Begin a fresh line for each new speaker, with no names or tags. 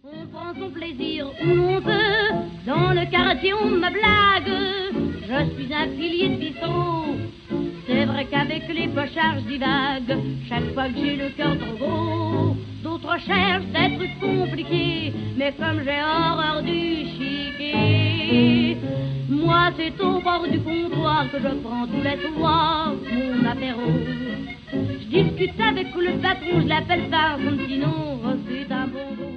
On prend son plaisir où l'on veut, dans le quartier on me blague. Je suis un pilier de bistrot, c'est vrai qu'avec les pochards je divague. Chaque fois que j'ai le cœur trop gros, d'autres cherchent des trucs compliqués, mais comme j'ai horreur du chiquet, moi c'est au bord du comptoir que je prends tous les soirs mon apéro. Je discute avec le patron, je l'appelle par son petit nom, c'est un bon